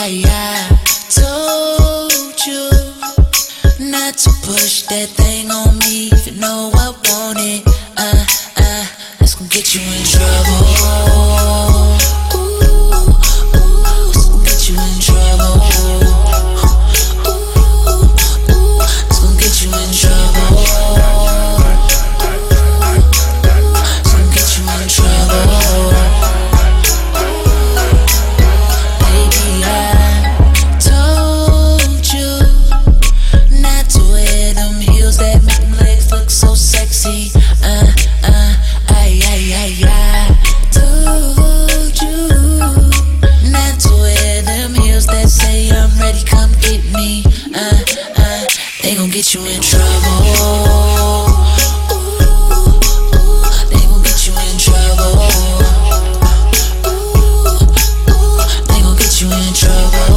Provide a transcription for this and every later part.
I told you not to push that thing on me. If you know I want it, that's gonna get you in trouble. It's gonna get you in trouble. It's gonna get you in trouble. It's gonna get you in trouble. Baby, I told you not to wear them heels that make them legs look so sexy. I told you not to wear them heels that say I'm ready, come get me. They gon' get you in trouble. They gon' get you in trouble. They gon' get you in trouble.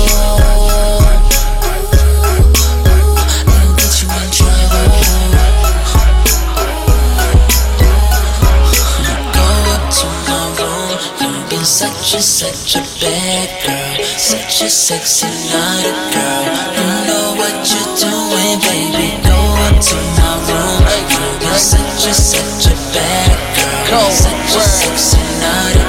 They gon' get you in trouble. Go up to my room. You've been such a bad girl, such a sexy naughty girl. You know what you're doing, baby. Go up to my room. You've been such a bad girl, such a sexy naughty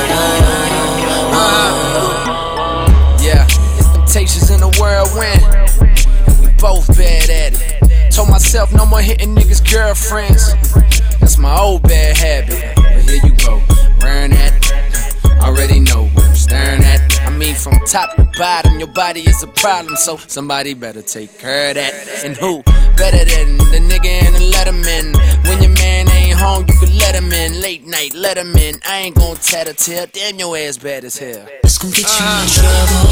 girl. Yeah, temptations in the whirlwind, and we both bad at it. Told myself no more hitting niggas' girlfriends. That's my old bad habit. But here you go, wearing that. Already know what I'm staring at. I mean, from top to bottom, your body is a problem, so somebody better take care of that. And who better than the nigga in the Letterman? When your man ain't home, you can let him in. Late night, let him in. I ain't gon' tattletale. Damn, your ass bad as hell. It's gon' get you in trouble.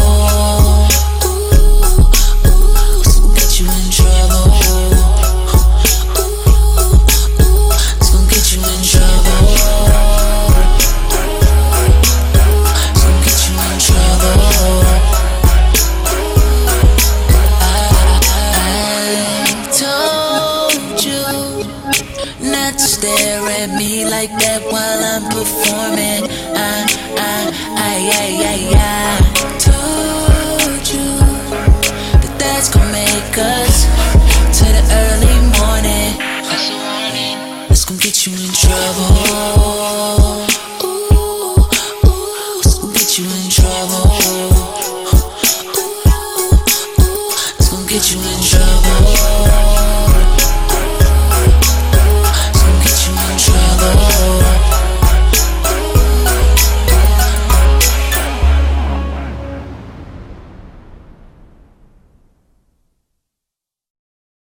It's gon' get you in trouble. It's gon' get you in trouble. It's gon' get you in trouble. I told you not to stare at me like that while I'm performing. I told you that that's gonna make us to the early morning. It's gonna get you in trouble. It's gonna get you in trouble. It's gonna get you in